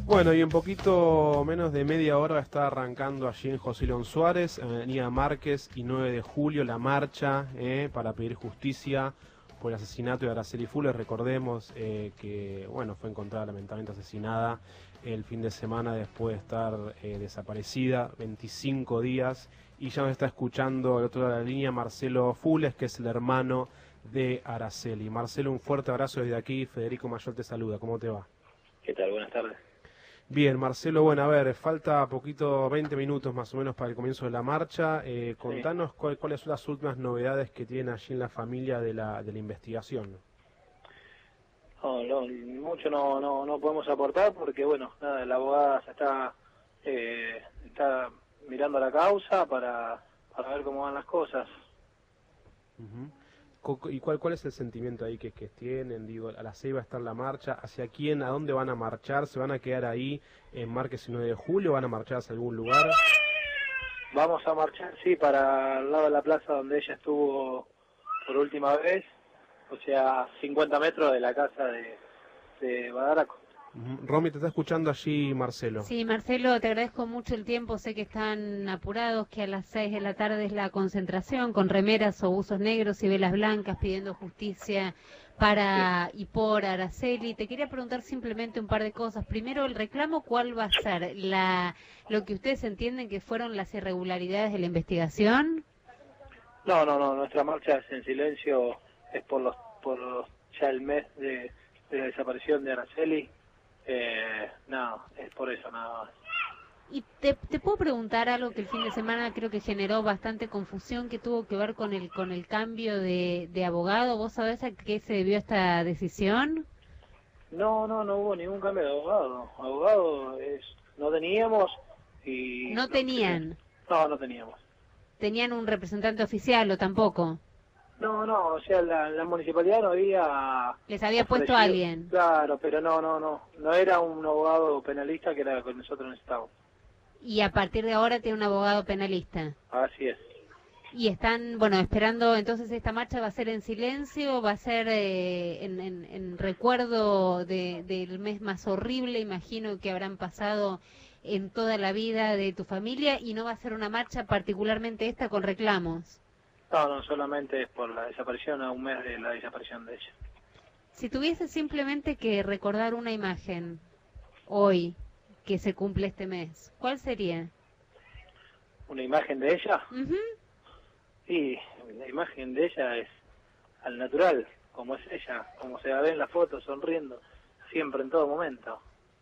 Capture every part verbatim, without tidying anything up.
Bueno, y en poquito menos de media hora está arrancando allí en José León Suárez, Avenida Márquez y nueve de julio, la marcha eh, para pedir justicia por el asesinato de Araceli Fuller. Recordemos eh, que bueno, fue encontrada lamentablemente asesinada el fin de semana después de estar eh, desaparecida veinticinco días. Y ya nos está escuchando al otro lado de la línea Marcelo Fules, que es el hermano de Araceli. Marcelo, un fuerte abrazo desde aquí. Federico Mayor te saluda. ¿Cómo te va? ¿Qué tal? Buenas tardes. Bien, Marcelo, bueno, a ver, falta poquito, veinte minutos más o menos para el comienzo de la marcha. Eh, contanos sí. cuál, cuáles son las últimas novedades que tienen allí en la familia de la, de la investigación. No, no, mucho no, no, no podemos aportar porque, bueno, nada, la abogada ya está, eh, está mirando la causa para, para ver cómo van las cosas. Uh-huh. ¿Y cuál, cuál es el sentimiento ahí que, que tienen? Digo, a las seis va a estar la marcha. ¿Hacia quién? ¿A dónde van a marchar? ¿Se van a quedar ahí en Márquez y nueve de julio? ¿Van a marchar hacia algún lugar? Vamos a marchar, sí, para el lado de la plaza donde ella estuvo por última vez, o sea, cincuenta metros de la casa de, de Badaraco. Uh-huh. Romy, te está escuchando allí Marcelo. Sí, Marcelo, te agradezco mucho el tiempo. Sé que están apurados, que a las seis de la tarde es la concentración con remeras o buzos negros y velas blancas pidiendo justicia para sí. y por Araceli. Te quería preguntar simplemente un par de cosas. Primero, el reclamo, ¿cuál va a ser? La, ¿Lo que ustedes entienden que fueron las irregularidades de la investigación? No, no, no. Nuestra marcha es en silencio, es por los, por los, ya el mes de, de la desaparición de Araceli. Eh, no, es por eso nada más. Y te, te puedo preguntar algo que el fin de semana creo que generó bastante confusión, que tuvo que ver con el con el cambio de, de abogado. ¿Vos sabés a qué se debió esta decisión? No, no, no hubo ningún cambio de abogado. Abogado es, no teníamos y... ¿No tenían? No, no teníamos. ¿Tenían un representante oficial o tampoco? No, no, o sea, la, la municipalidad no había... ¿Les había puesto a alguien? Claro, pero no, no, no. No era un abogado penalista que era lo que nosotros necesitábamos. Y a partir de ahora tiene un abogado penalista. Así es. Y están, bueno, esperando, entonces esta marcha va a ser en silencio, va a ser eh, en, en, en recuerdo de, del mes más horrible, imagino, que habrán pasado en toda la vida de tu familia, y no va a ser una marcha particularmente esta con reclamos. No, no, solamente es por la desaparición, a un mes de la desaparición de ella. Si tuviese simplemente que recordar una imagen hoy, que se cumple este mes, ¿cuál sería? ¿Una imagen de ella? Uh-huh. Sí, la imagen de ella es al natural, como es ella, como se la ve en la foto, sonriendo, siempre, en todo momento.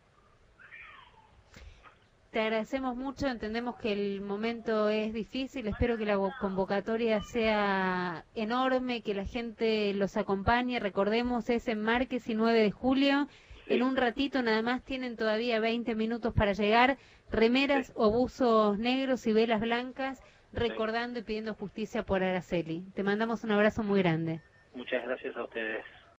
Te agradecemos mucho, entendemos que el momento es difícil, espero que la convocatoria sea enorme, que la gente los acompañe. Recordemos, es en Márquez y nueve de julio, sí. En un ratito nada más, tienen todavía veinte minutos para llegar, remeras sí. o buzos negros y velas blancas, recordando sí. y pidiendo justicia por Araceli. Te mandamos un abrazo muy grande. Muchas gracias a ustedes.